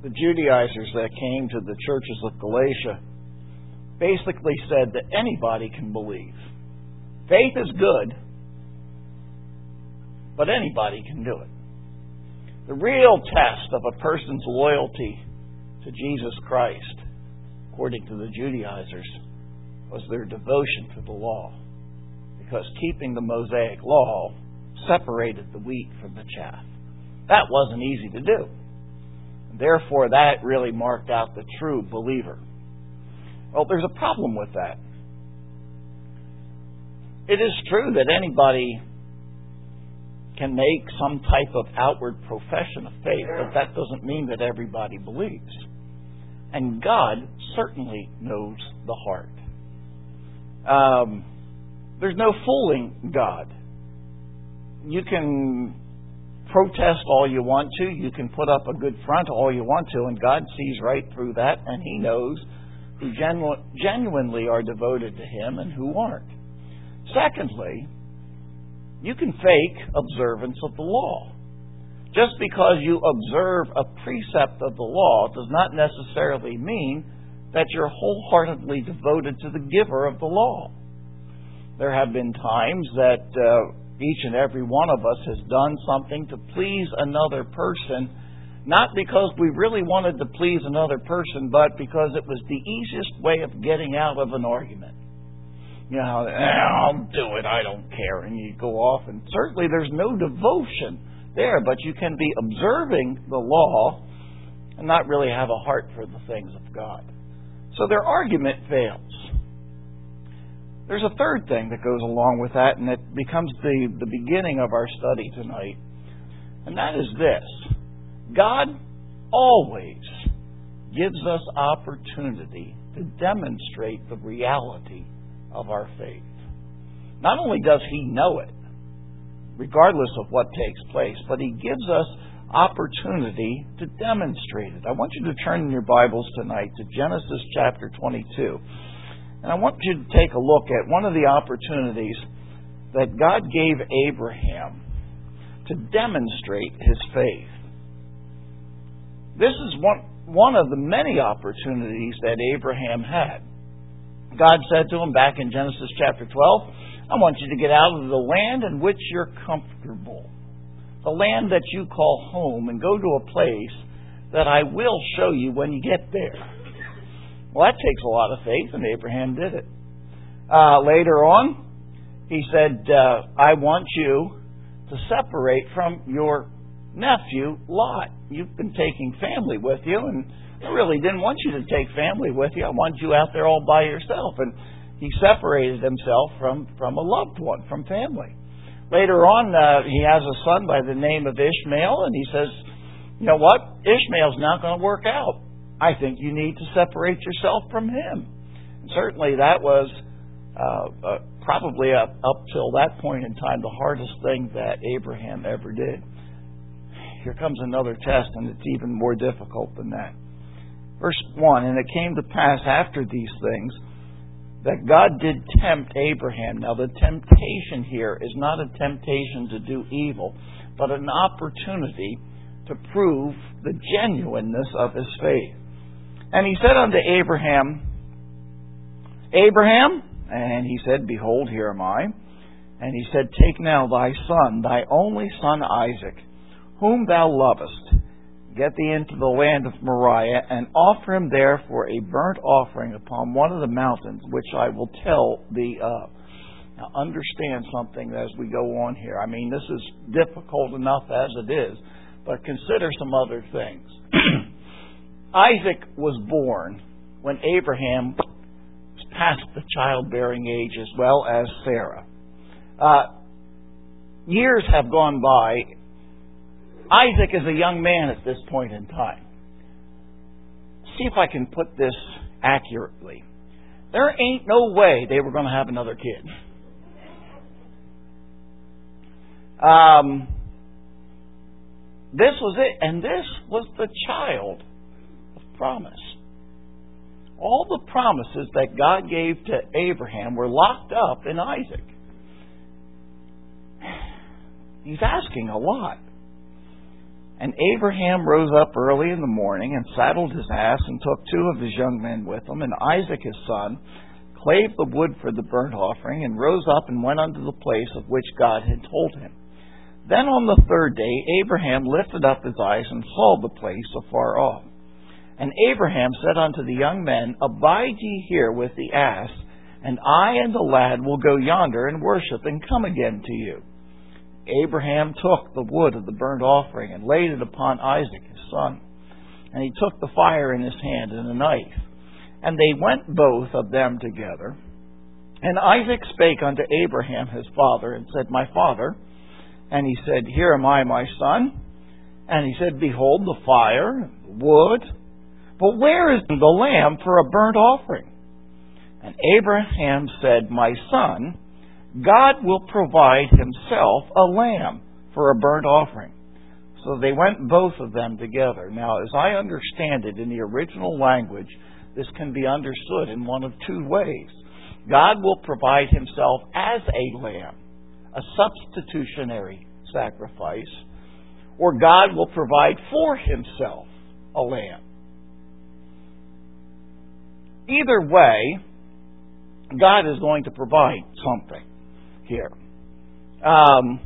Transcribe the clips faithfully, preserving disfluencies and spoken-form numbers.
the Judaizers that came to the churches of Galatia basically said that anybody can believe. Faith is good, but anybody can do it. The real test of a person's loyalty to Jesus Christ, according to the Judaizers, was their devotion to the law. Because keeping the Mosaic law separated the wheat from the chaff. That wasn't easy to do. Therefore, that really marked out the true believer. Well, there's a problem with that. It is true that anybody can make some type of outward profession of faith, but that doesn't mean that everybody believes. And God certainly knows the heart. Um, there's no fooling God. You can protest all you want to, you can put up a good front all you want to, and God sees right through that, and He knows who genu- genuinely are devoted to Him and who aren't. Secondly, you can fake observance of the law. Just because you observe a precept of the law does not necessarily mean that you're wholeheartedly devoted to the giver of the law. There have been times that uh, each and every one of us has done something to please another person, not because we really wanted to please another person, but because it was the easiest way of getting out of an argument. You know, eh, I'll do it, I don't care, and you go off, and certainly there's no devotion there, but you can be observing the law and not really have a heart for the things of God. So their argument fails. There's a third thing that goes along with that, and it becomes the, the beginning of our study tonight, and that is this. God always gives us opportunity to demonstrate the reality of our faith. Not only does He know it, regardless of what takes place, but He gives us opportunity to demonstrate it. I want you to turn in your Bibles tonight to Genesis chapter twenty-two. And I want you to take a look at one of the opportunities that God gave Abraham to demonstrate his faith. This is one, one of the many opportunities that Abraham had. God said to him back in Genesis chapter twelve, I want you to get out of the land in which you're comfortable, the land that you call home, and go to a place that I will show you when you get there. Well, that takes a lot of faith, and Abraham did it. Uh, later on, he said, uh, I want you to separate from your nephew, Lot. You've been taking family with you, and I really didn't want you to take family with you. I want you out there all by yourself. And he separated himself from, from a loved one, from family. Later on, uh, he has a son by the name of Ishmael, and he says, you know what? Ishmael's not going to work out. I think you need to separate yourself from him. And certainly that was uh, uh, probably up, up till that point in time the hardest thing that Abraham ever did. Here comes another test, and it's even more difficult than that. Verse one, and it came to pass after these things that God did tempt Abraham. Now the temptation here is not a temptation to do evil, but an opportunity to prove the genuineness of his faith. And he said unto Abraham, Abraham, and he said, Behold, here am I. And he said, Take now thy son, thy only son Isaac, whom thou lovest, get thee into the land of Moriah, and offer him there for a burnt offering upon one of the mountains, which I will tell thee of. Now understand something as we go on here. I mean, this is difficult enough as it is, but consider some other things. Isaac was born when Abraham was past the childbearing age, as well as Sarah. Uh, years have gone by. Isaac is a young man at this point in time. See if I can put this accurately. There ain't no way they were going to have another kid. Um, this was it, and this was the child of promise. All the promises that God gave to Abraham were locked up in Isaac. He's asking a lot. And Abraham rose up early in the morning and saddled his ass and took two of his young men with him, and Isaac his son, clave the wood for the burnt offering, and rose up and went unto the place of which God had told him. Then on the third day Abraham lifted up his eyes and saw the place afar off. And Abraham said unto the young men, Abide ye here with the ass, and I and the lad will go yonder and worship, and come again to you. Abraham took the wood of the burnt offering and laid it upon Isaac his son. And he took the fire in his hand and a knife. And they went both of them together. And Isaac spake unto Abraham his father, and said, My father. And he said, Here am I, my son. And he said, Behold the fire, the wood, but where is the lamb for a burnt offering? And Abraham said, My son, God will provide himself a lamb for a burnt offering. So they went both of them together. Now, as I understand it in the original language, this can be understood in one of two ways. God will provide himself as a lamb, a substitutionary sacrifice, or God will provide for himself a lamb. Either way, God is going to provide something here. Um,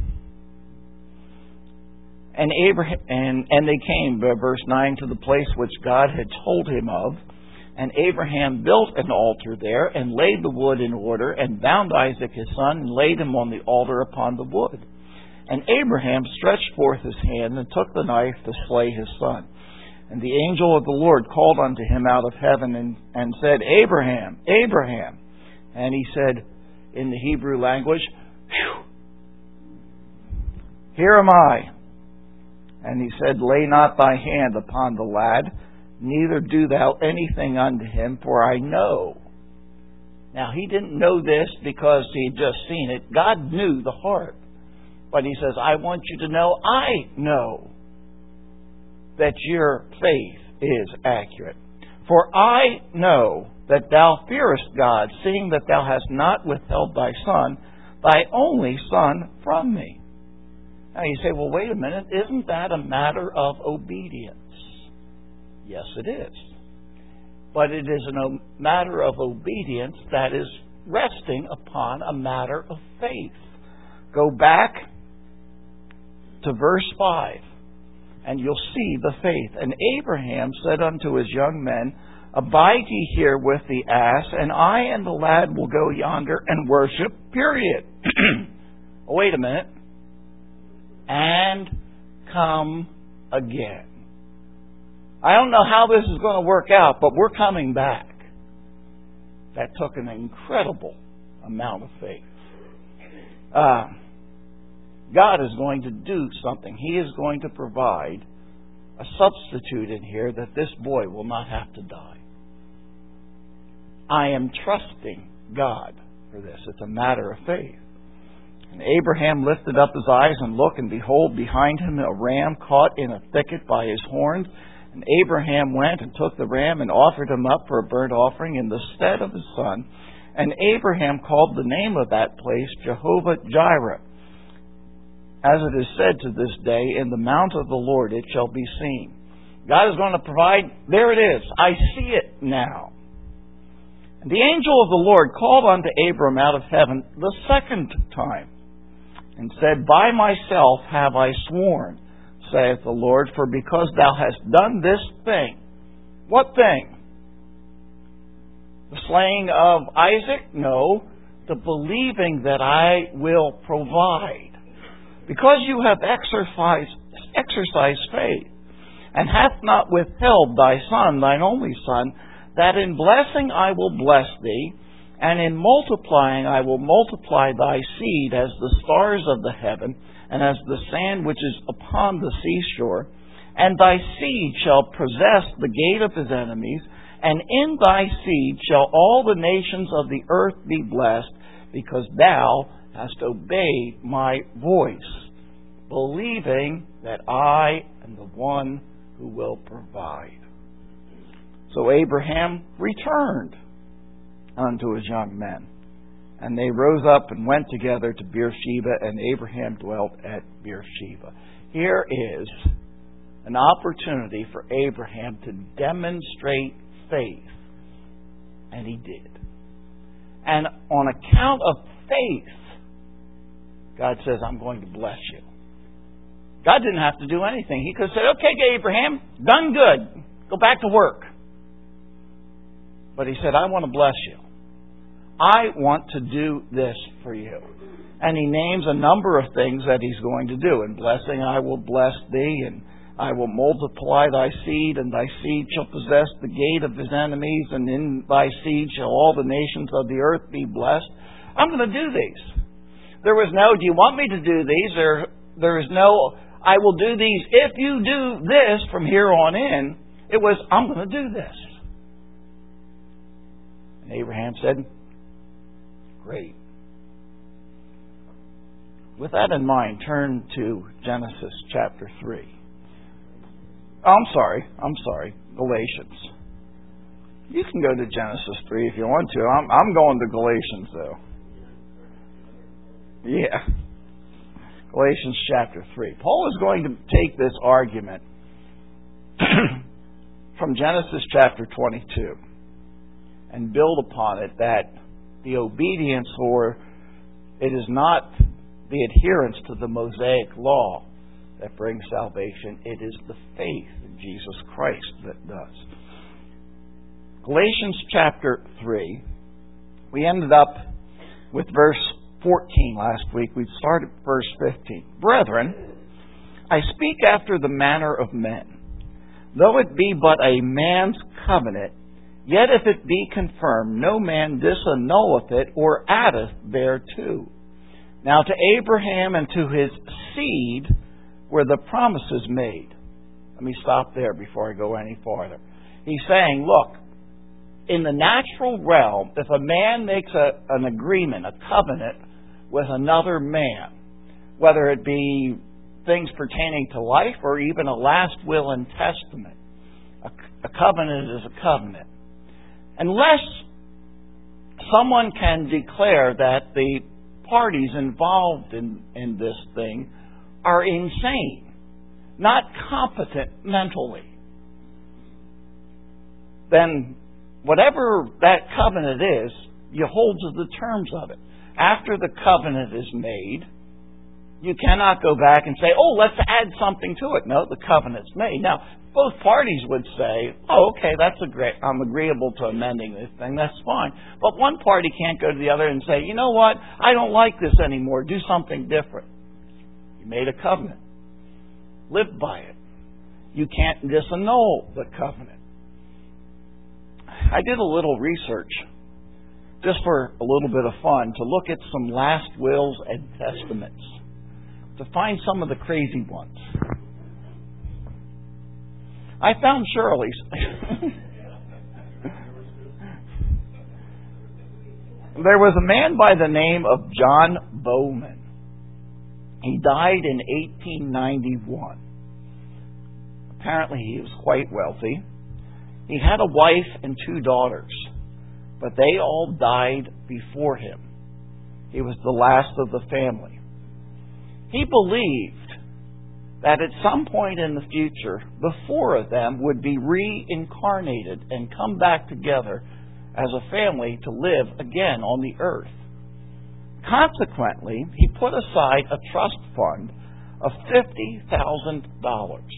and Abraham and, and they came, verse nine, to the place which God had told him of. And Abraham built an altar there, and laid the wood in order, and bound Isaac his son, and laid him on the altar upon the wood. And Abraham stretched forth his hand, and took the knife to slay his son. And the angel of the Lord called unto him out of heaven, and, and said, Abraham, Abraham. And he said, in the Hebrew language, Phew, here am I. And he said, Lay not thy hand upon the lad, neither do thou anything unto him, for I know. Now, he didn't know this because he had just seen it. God knew the heart. But he says, I want you to know, I know that your faith is accurate. For I know that thou fearest God, seeing that thou hast not withheld thy son, thy only son, from me. Now you say, well, wait a minute, isn't that a matter of obedience? Yes, it is. But it is a matter of obedience that is resting upon a matter of faith. Go back to verse five, and you'll see the faith. And Abraham said unto his young men, Abide ye here with the ass, and I and the lad will go yonder and worship, period. Oh, wait a minute. And come again. I don't know how this is going to work out, but we're coming back. That took an incredible amount of faith. Uh, God is going to do something. He is going to provide a substitute in here that this boy will not have to die. I am trusting God for this. It's a matter of faith. And Abraham lifted up his eyes and looked, and behold, behind him a ram caught in a thicket by his horns. And Abraham went and took the ram and offered him up for a burnt offering in the stead of his son. And Abraham called the name of that place Jehovah-Jireh. As it is said to this day, in the mount of the Lord it shall be seen. God is going to provide. There it is. I see it now. And the angel of the Lord called unto Abram out of heaven the second time, and said, By myself have I sworn, saith the Lord, for because thou hast done this thing. What thing? The slaying of Isaac? No. The believing that I will provide. Because you have exercised, exercised faith, and hast not withheld thy son, thine only son, that in blessing I will bless thee, and in multiplying I will multiply thy seed as the stars of the heaven, and as the sand which is upon the seashore. And thy seed shall possess the gate of his enemies, and in thy seed shall all the nations of the earth be blessed, because thou hast obeyed my voice, believing that I am the one who will provide. So Abraham returned unto his young men, and they rose up and went together to Beersheba, and Abraham dwelt at Beersheba. Here is an opportunity for Abraham to demonstrate faith. And he did. And on account of faith, God says, I'm going to bless you. God didn't have to do anything. He could have said, okay, Abraham, done good. Go back to work. But he said, I want to bless you. I want to do this for you. And he names a number of things that he's going to do. In blessing, I will bless thee, and I will multiply thy seed, and thy seed shall possess the gate of his enemies, and in thy seed shall all the nations of the earth be blessed. I'm going to do these. There was no, do you want me to do these? There, there is no, I will do these if you do this from here on in. It was, I'm going to do this. And Abraham said, great. With that in mind, turn to Genesis chapter three. Oh, I'm sorry. I'm sorry. Galatians. You can go to Genesis three if you want to. I'm, I'm going to Galatians, though. Yeah. Galatians chapter three. Paul is going to take this argument from Genesis chapter twenty-two and build upon it that the obedience, or it is not the adherence to the Mosaic law that brings salvation. It is the faith in Jesus Christ that does. Galatians chapter three. We ended up with verse fourteen last week. We started verse fifteen. Brethren, I speak after the manner of men. Though it be but a man's covenant, yet if it be confirmed, no man disannulleth it or addeth thereto. Now to Abraham and to his seed were the promises made. Let me stop there before I go any farther. He's saying, look, in the natural realm, if a man makes a, an agreement, a covenant with another man, whether it be things pertaining to life or even a last will and testament, a, a covenant is a covenant. Unless someone can declare that the parties involved in, in this thing are insane, not competent mentally, then whatever that covenant is, you hold to the terms of it. After the covenant is made, you cannot go back and say, oh, let's add something to it. No, the covenant's made. Now, both parties would say, oh, okay, that's a great, I'm agreeable to amending this thing, that's fine. But one party can't go to the other and say, you know what, I don't like this anymore, do something different. You made a covenant. Live by it. You can't disannul the covenant. I did a little research, just for a little bit of fun, to look at some last wills and testaments, to find some of the crazy ones. I found Shirley's. There was a man by the name of John Bowman. He died in eighteen ninety-one. Apparently he was quite wealthy. He had a wife and two daughters, but they all died before him. He was the last of the family. He believed that at some point in the future, the four of them would be reincarnated and come back together as a family to live again on the earth. Consequently, he put aside a trust fund of fifty thousand dollars.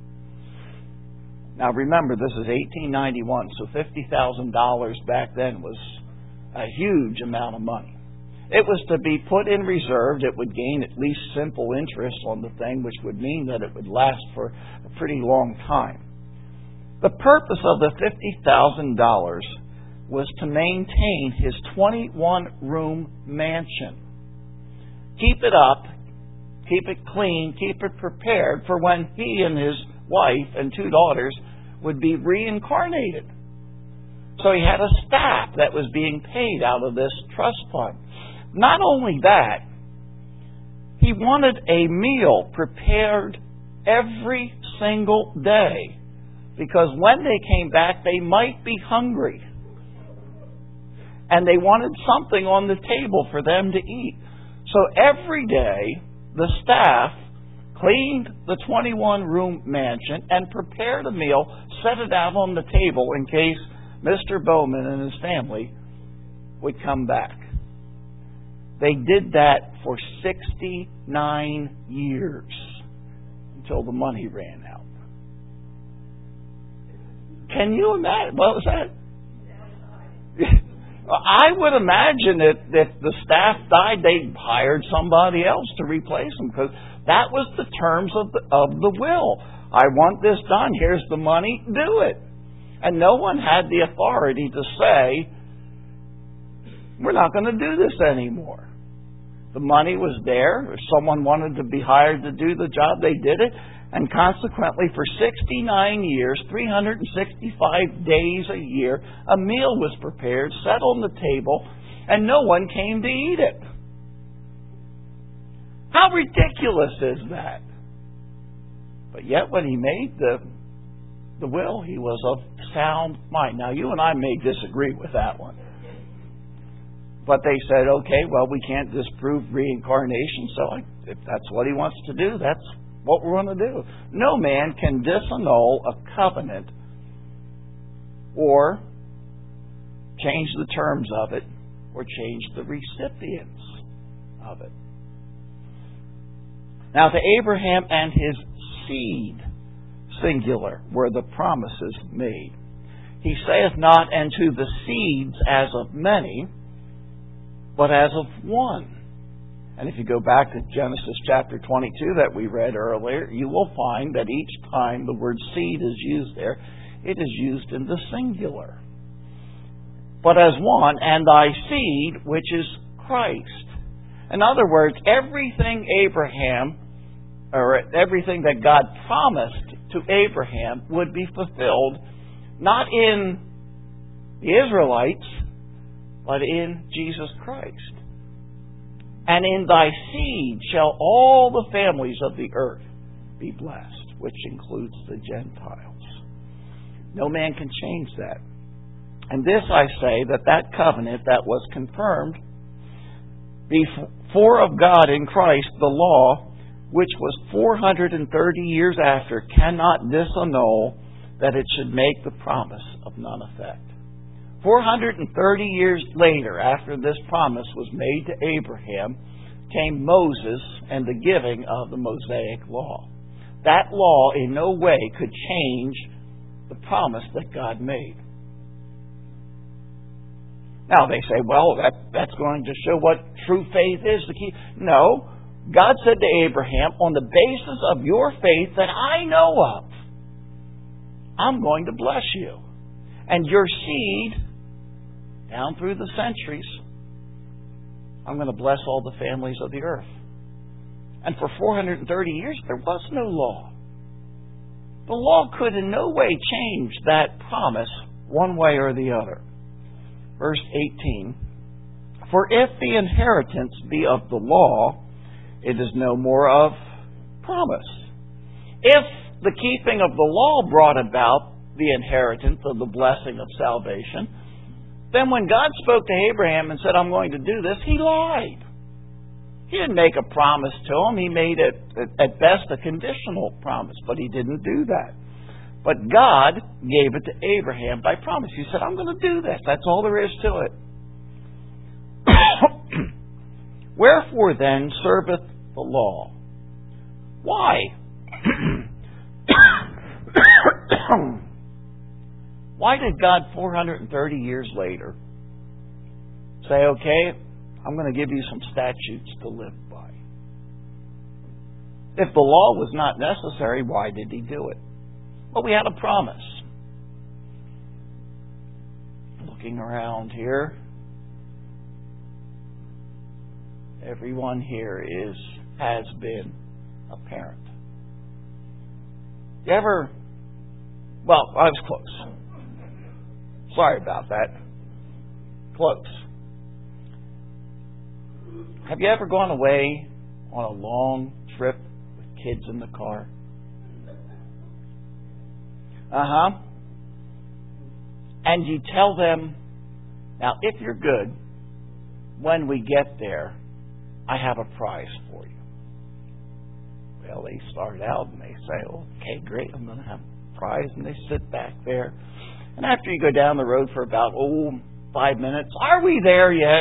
Now remember, this is eighteen ninety-one, so fifty thousand dollars back then was a huge amount of money. It was to be put in reserve. It would gain at least simple interest on the thing, which would mean that it would last for a pretty long time. The purpose of the fifty thousand dollars was to maintain his twenty-one room mansion. Keep it up, keep it clean, keep it prepared for when he and his wife and two daughters would be reincarnated. So he had a staff that was being paid out of this trust fund. Not only that, he wanted a meal prepared every single day, because when they came back, they might be hungry. And they wanted something on the table for them to eat. So every day, the staff cleaned the twenty-one room mansion, and prepared a meal, set it out on the table in case Mister Bowman and his family would come back. They did that for sixty-nine years until the money ran out. Can you imagine? What was that? I would imagine that if the staff died, they hired somebody else to replace them, because that was the terms of the, of the will. I want this done. Here's the money. Do it. And no one had the authority to say, we're not going to do this anymore. The money was there. If someone wanted to be hired to do the job, they did it. And consequently, for sixty-nine years, three hundred sixty-five days a year, a meal was prepared, set on the table, and no one came to eat it. How ridiculous is that? But yet, when he made the, the will, he was of sound mind. Now, you and I may disagree with that one. But they said, okay, well, we can't disprove reincarnation, so I, if that's what he wants to do, that's what we're going to do. No man can disannul a covenant or change the terms of it or change the recipients of it. Now, to Abraham and his seed, singular, were the promises made. He saith not, and to the seeds as of many, but as of one. And if you go back to Genesis chapter twenty-two that we read earlier, you will find that each time the word seed is used there, it is used in the singular. But as one, and thy seed, which is Christ. In other words, everything Abraham, or everything that God promised to Abraham would be fulfilled, not in the Israelites, but in Jesus Christ. And in thy seed shall all the families of the earth be blessed, which includes the Gentiles. No man can change that. And this I say, that that covenant that was confirmed before of God in Christ, the law, which was four hundred thirty years after, cannot disannul that it should make the promise of none effect. four hundred thirty years later, after this promise was made to Abraham, came Moses and the giving of the Mosaic law. That law in no way could change the promise that God made. Now they say, well, that, that's going to show what true faith is. The key. No. God said to Abraham, on the basis of your faith that I know of, I'm going to bless you. And your seed, down through the centuries, I'm going to bless all the families of the earth. And for four hundred thirty years, there was no law. The law could in no way change that promise one way or the other. Verse eighteen, for if the inheritance be of the law, it is no more of promise. If the keeping of the law brought about the inheritance of the blessing of salvation, then when God spoke to Abraham and said, I'm going to do this, he lied. He didn't make a promise to him. He made it, at best, a conditional promise, but he didn't do that. But God gave it to Abraham by promise. He said, I'm going to do this. That's all there is to it. Wherefore then serveth the law? Why? Why did God four hundred thirty years later say, okay, I'm going to give you some statutes to live by? If the law was not necessary, why did he do it? Well, we had a promise. Looking around here, everyone here is has been a parent. You ever, well, I was close. Sorry about that. Close. Have you ever gone away on a long trip with kids in the car? Uh-huh. And you tell them, now, if you're good, when we get there, I have a prize for you. Well, they start out and they say, okay, great, I'm going to have a prize. And they sit back there. And after you go down the road for about, oh, five minutes, are we there yet?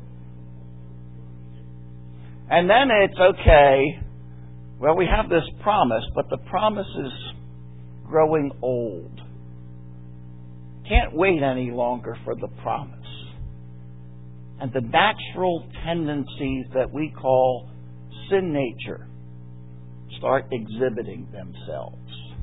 And then it's okay. Well, we have this promise, but the promise is growing old. Can't wait any longer for the promise. And the natural tendencies that we call sin nature start exhibiting themselves.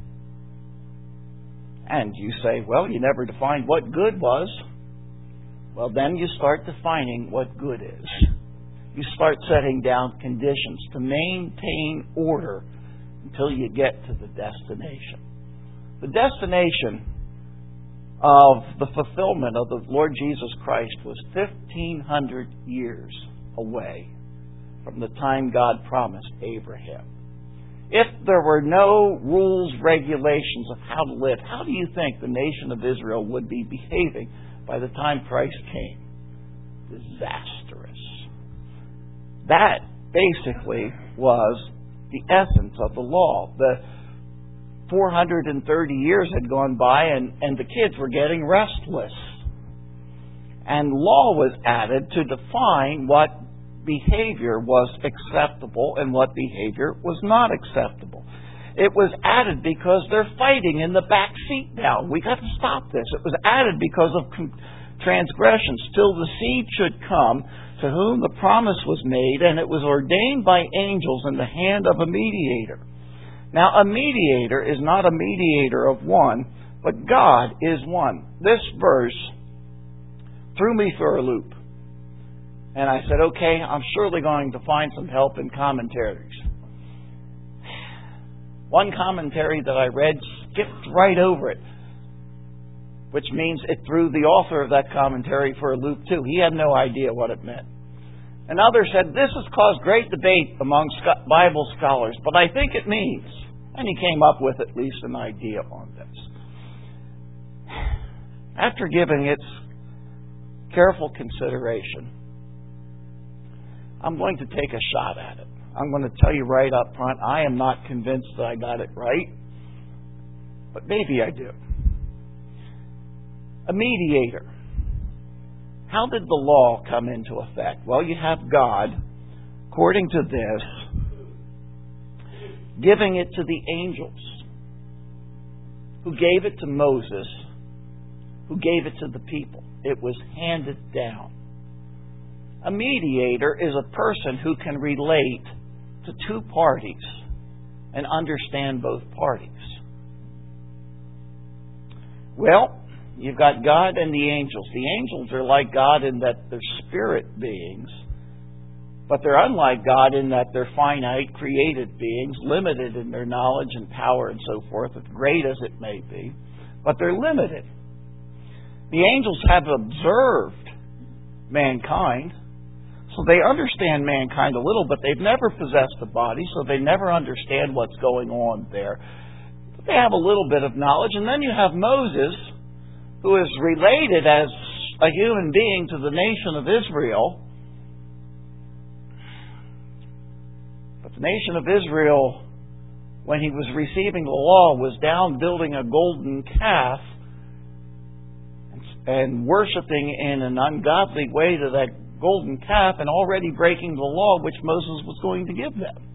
And you say, well, you never defined what good was. Well, then you start defining what good is. You start setting down conditions to maintain order until you get to the destination. The destination of the fulfillment of the Lord Jesus Christ was fifteen hundred years away from the time God promised Abraham. If there were no rules, regulations of how to live, how do you think the nation of Israel would be behaving by the time Christ came? Disastrous. That basically was the essence of the law. The four hundred thirty years had gone by and, and the kids were getting restless. And law was added to define what behavior was acceptable and what behavior was not acceptable. It was added because they're fighting in the back seat now. We got to stop this. It was added because of transgressions till the seed should come to whom the promise was made, and it was ordained by angels in the hand of a mediator. Now, a mediator is not a mediator of one, but God is one. This verse threw me for a loop. And I said, okay, I'm surely going to find some help in commentaries. One commentary that I read skipped right over it, which means it threw the author of that commentary for a loop too. He had no idea what it meant. Another said, this has caused great debate among Bible scholars, but I think it means. And he came up with at least an idea on this. After giving its careful consideration, I'm going to take a shot at it. I'm going to tell you right up front, I am not convinced that I got it right, but maybe I do. A mediator. How did the law come into effect? Well, you have God, according to this, giving it to the angels, who gave it to Moses, who gave it to the people. It was handed down. A mediator is a person who can relate to two parties and understand both parties. Well, you've got God and the angels. The angels are like God in that they're spirit beings, but they're unlike God in that they're finite, created beings, limited in their knowledge and power and so forth, as great as it may be, but they're limited. The angels have observed mankind, so they understand mankind a little, but they've never possessed a body, so they never understand what's going on there. But they have a little bit of knowledge. And then you have Moses, who is related as a human being to the nation of Israel. But the nation of Israel, when he was receiving the law, was down building a golden calf and worshiping in an ungodly way to that golden calf and already breaking the law which Moses was going to give them.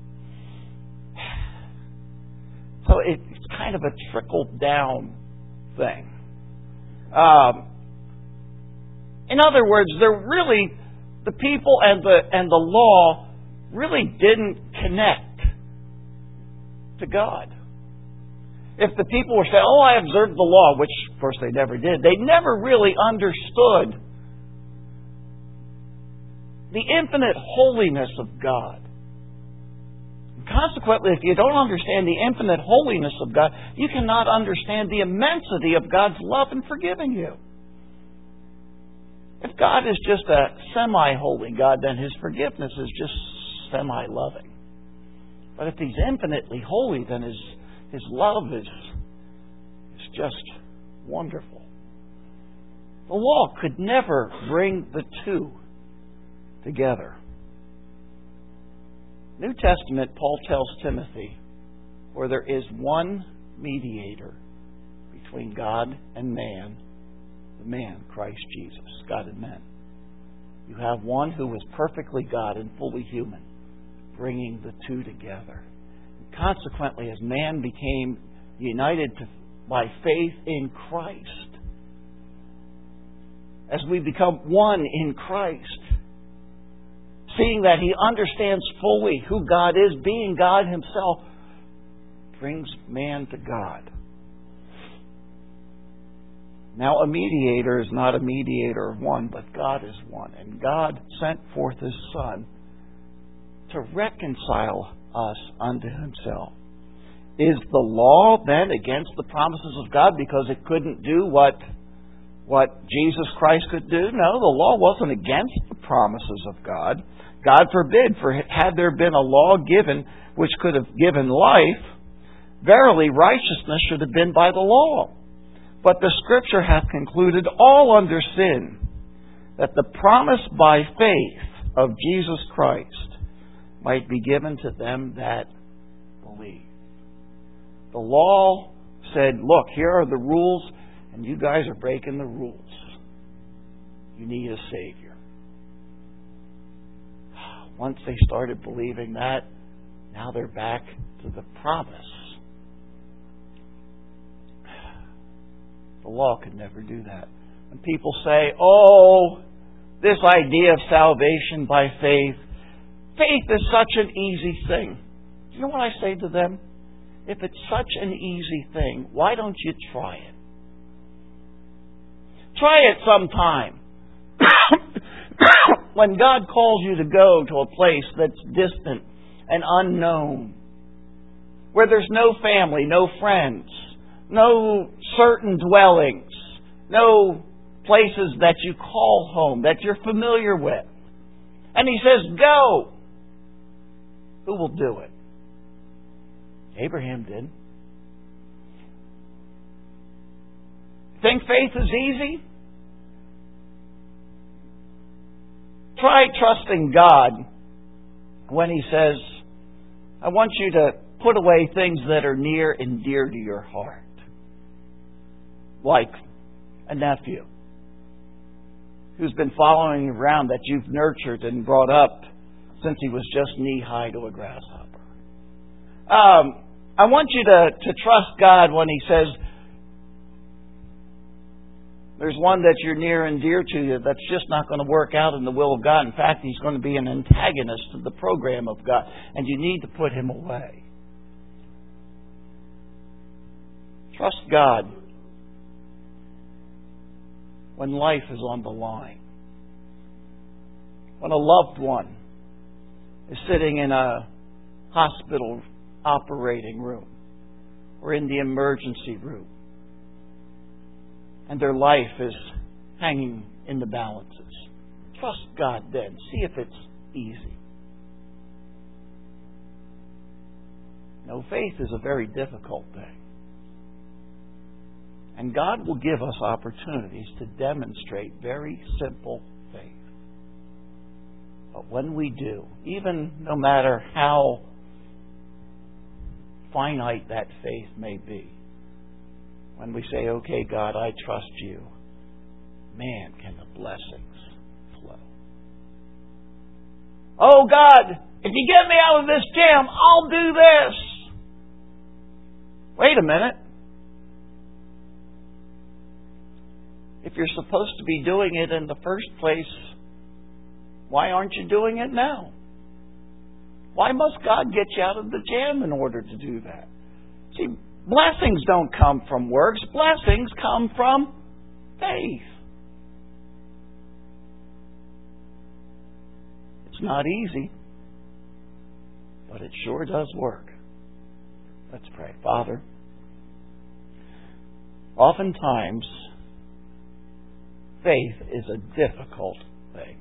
So it's kind of a trickle-down thing. Um, in other words, they're really, the people and the and the law really didn't connect to God. If the people were saying, oh, I observed the law, which of course they never did, they never really understood the infinite holiness of God. And consequently, if you don't understand the infinite holiness of God, you cannot understand the immensity of God's love in forgiving you. If God is just a semi-holy God, then His forgiveness is just semi-loving. But if He's infinitely holy, then His His love is, is just wonderful. The law could never bring the two together. New Testament, Paul tells Timothy, for there is one mediator between God and man, the man, Christ Jesus, God and man. You have one who was perfectly God and fully human, bringing the two together. And consequently, as man became united to, by faith in Christ, as we become one in Christ, seeing that He understands fully who God is, being God Himself, brings man to God. Now, a mediator is not a mediator of one, but God is one. And God sent forth His Son to reconcile us unto Himself. Is the law then against the promises of God because it couldn't do what, what Jesus Christ could do? No, the law wasn't against the promises of God. God forbid, for had there been a law given which could have given life, verily righteousness should have been by the law. But the Scripture hath concluded all under sin, that the promise by faith of Jesus Christ might be given to them that believe. The law said, look, here are the rules, and you guys are breaking the rules. You need a Savior. Once they started believing that, now they're back to the promise. The law could never do that. When people say, oh, this idea of salvation by faith, faith is such an easy thing. Do you know what I say to them? If it's such an easy thing, why don't you try it? Try it sometime. When God calls you to go to a place that's distant and unknown, where there's no family, no friends, no certain dwellings, no places that you call home, that you're familiar with. And He says, go. Who will do it? Abraham did. Think faith is easy? Try trusting God when He says, I want you to put away things that are near and dear to your heart. Like a nephew who's been following you around that you've nurtured and brought up since he was just knee-high to a grasshopper. Um, I want you to, to trust God when He says, there's one that you're near and dear to you that's just not going to work out in the will of God. In fact, he's going to be an antagonist to the program of God, and you need to put him away. Trust God when life is on the line. When a loved one is sitting in a hospital operating room or in the emergency room, and their life is hanging in the balances. Trust God then. See if it's easy. No, faith is a very difficult thing. And God will give us opportunities to demonstrate very simple faith. But when we do, even no matter how finite that faith may be, when we say, okay, God, I trust you, man, can the blessings flow. Oh, God, if you get me out of this jam, I'll do this. Wait a minute. If you're supposed to be doing it in the first place, why aren't you doing it now? Why must God get you out of the jam in order to do that? See, blessings don't come from works. Blessings come from faith. It's not easy, but it sure does work. Let's pray. Father, oftentimes faith is a difficult thing.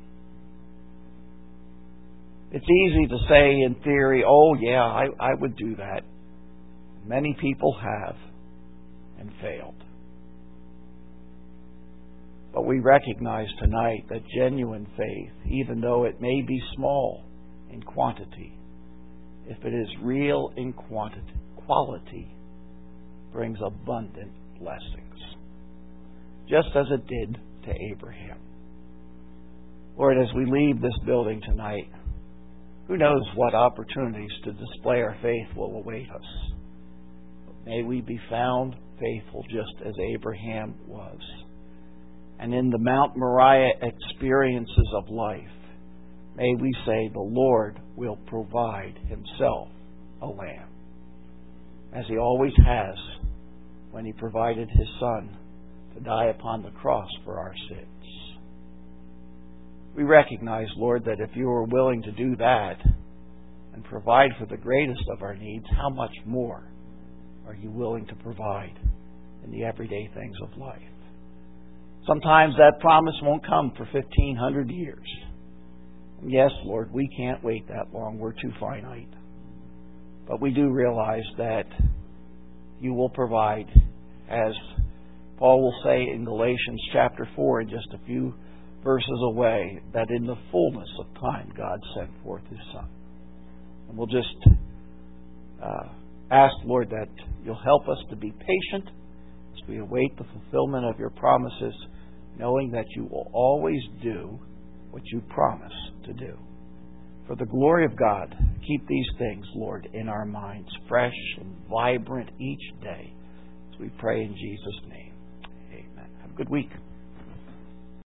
It's easy to say in theory, oh yeah, I, I would do that. Many people have and failed. But we recognize tonight that genuine faith, even though it may be small in quantity, if it is real in quantity, quality, brings abundant blessings, just as it did to Abraham. Lord, as we leave this building tonight, who knows what opportunities to display our faith will await us. But may we be found faithful just as Abraham was. And in the Mount Moriah experiences of life, may we say the Lord will provide Himself a lamb, as He always has when He provided His Son to die upon the cross for our sins. We recognize, Lord, that if You are willing to do that and provide for the greatest of our needs, how much more are You willing to provide in the everyday things of life? Sometimes that promise won't come for fifteen hundred years. Yes, Lord, we can't wait that long. We're too finite. But we do realize that You will provide, as Paul will say in Galatians chapter four in just a few verses away, that in the fullness of time God sent forth His Son. And we'll just uh, ask, Lord, that You'll help us to be patient as we await the fulfillment of Your promises, knowing that You will always do what You promise to do. For the glory of God, keep these things, Lord, in our minds, fresh and vibrant each day, as we pray in Jesus' name. Amen. Have a good week.